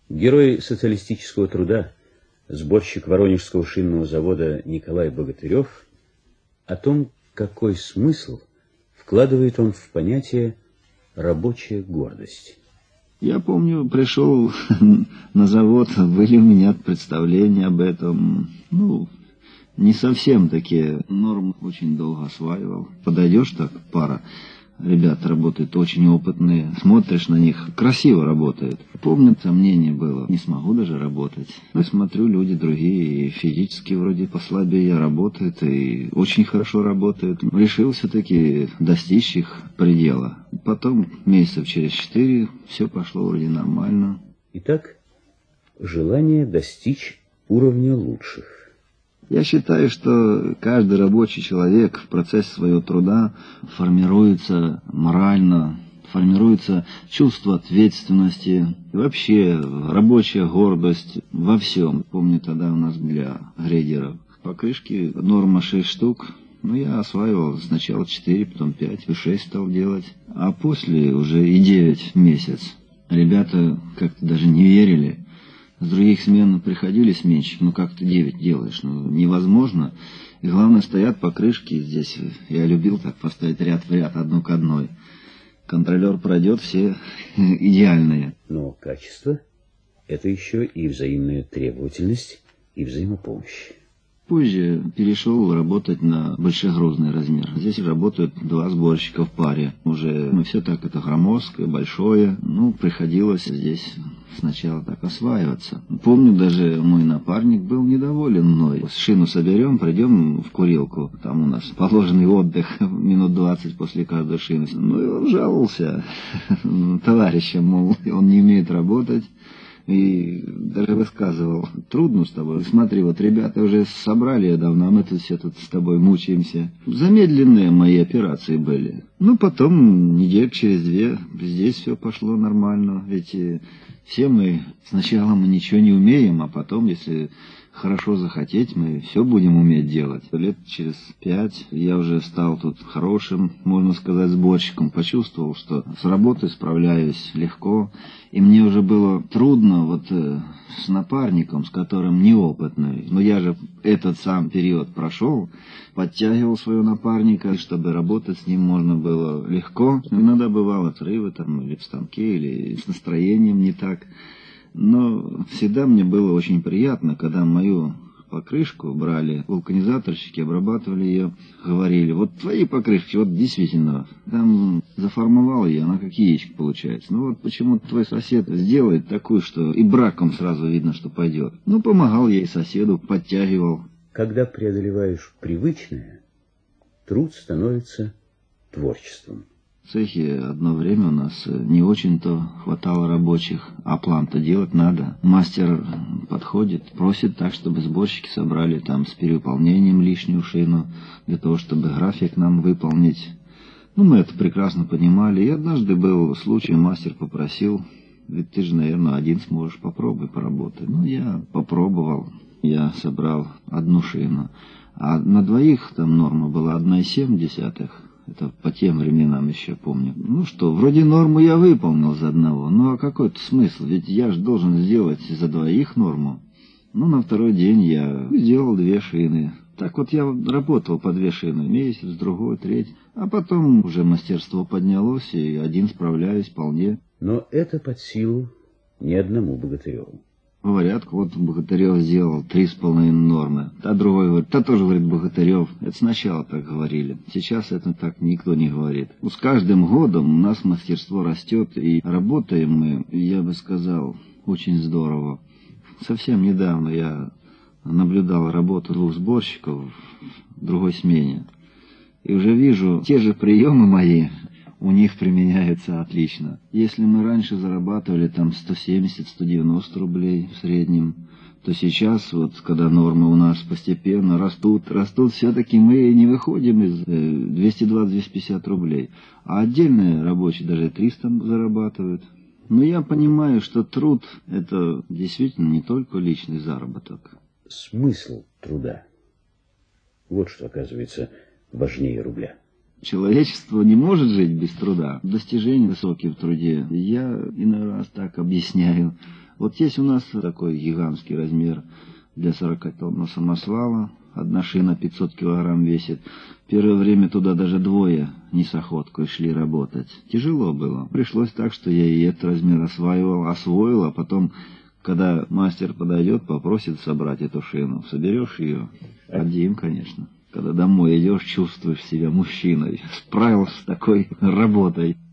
Герой социалистического труда, сборщик Воронежского шинного завода Николай Богатырев, о том, какой смысл вкладывает он в понятие «рабочая гордость». Я помню, пришел на завод, были у меня представления об этом, не совсем такие нормы, очень долго осваивал. Подойдешь так, пара ребят работают очень опытные, смотришь на них, красиво работают. Помню, сомнение было, не смогу даже работать. Но смотрю, люди другие, и физически вроде послабее работают, и очень хорошо работают. Решил все-таки достичь их предела. Потом, месяцев через 4, все пошло вроде нормально. Итак, желание достичь уровня лучших. Я считаю, что каждый рабочий человек в процессе своего труда формируется морально, формируется чувство ответственности, и вообще рабочая гордость во всем. Помню, тогда у нас для грейдеров покрышки норма 6 штук. Я осваивал сначала 4, потом 5, и 6 стал делать, а после уже и 9 в месяц. Ребята как-то даже не верили. С других смен приходили сменщики, как ты 9 делаешь, невозможно. И главное, стоят покрышки здесь. Я любил так поставить ряд в ряд, одну к одной. Контролер пройдет, все идеальные. Но качество — это еще и взаимная требовательность и взаимопомощь. Позже перешел работать на большегрузный размер. Здесь работают 2 сборщика в паре. Уже все так, это громоздкое, большое. Приходилось здесь сначала так осваиваться. Помню, даже мой напарник был недоволен мной. Шину соберем, придем в курилку. Там у нас положенный отдых минут 20 после каждой шины. И он жаловался товарищам, мол, он не умеет работать. И даже высказывал: трудно с тобой. Смотри, вот ребята уже собрали давно, а мы тут все тут с тобой мучаемся. Замедленные мои операции были. Потом недель через 2 здесь все пошло нормально. Ведь все мы сначала ничего не умеем, а потом, если хорошо захотеть, мы все будем уметь делать. Лет через 5 я уже стал тут хорошим, можно сказать, сборщиком. Почувствовал, что с работой справляюсь легко. И мне уже было трудно с напарником, с которым неопытный. Но я же этот сам период прошел, подтягивал своего напарника, чтобы работать с ним можно было легко. Иногда бывало отрывы или в станке, или с настроением не так. Но всегда мне было очень приятно, когда мою покрышку брали вулканизаторщики, обрабатывали ее, говорили: вот твои покрышки, действительно, там заформовал ее, она как яичко получается. Почему-то твой сосед сделает такую, что и браком сразу видно, что пойдет. Помогал я и соседу, подтягивал. Когда преодолеваешь привычное, труд становится творчеством. В цехе одно время у нас не очень-то хватало рабочих, а план-то делать надо. Мастер подходит, просит так, чтобы сборщики собрали с перевыполнением лишнюю шину, для того, чтобы график нам выполнить. Мы это прекрасно понимали. И однажды был случай, мастер попросил: ведь ты же, наверное, один сможешь, попробуй поработать. Я попробовал, я собрал 1 шину, а на 2 норма была 1,7. Это по тем временам еще помню. Вроде норму я выполнил за одного, а какой-то смысл? Ведь я же должен сделать за 2 норму. На второй день я сделал 2 шины. Так я работал по 2 шины, месяц, другой, третий. А потом уже мастерство поднялось, и один справляюсь вполне. Но это под силу ни одному Богатыреву. Говорят, Богатырев сделал 3,5 нормы. А другой говорит: тоже, Богатырев. Это сначала так говорили. Сейчас это так никто не говорит. С каждым годом у нас мастерство растет, и работаем мы, я бы сказал, очень здорово. Совсем недавно я наблюдал работу 2 сборщиков в другой смене. И уже вижу, те же приемы мои у них применяются отлично. Если мы раньше зарабатывали 170-190 рублей в среднем, то сейчас, когда нормы у нас постепенно растут, все-таки мы не выходим из 220-250 рублей. А отдельные рабочие даже 300 зарабатывают. Но я понимаю, что труд — это действительно не только личный заработок. Смысл труда — вот что, оказывается, важнее рубля. Человечество не может жить без труда. Достижения высокие в труде. Я иной раз так объясняю. Вот есть у нас такой гигантский размер для 40-тонного самосвала. Одна шина 500 килограмм весит. Первое время туда даже двое не с охоткой шли работать. Тяжело было. Пришлось так, что я и этот размер освоил, а потом, когда мастер подойдет, попросит собрать эту шину. Соберешь ее один, конечно. Когда домой идешь, чувствуешь себя мужчиной. Справился с такой работой.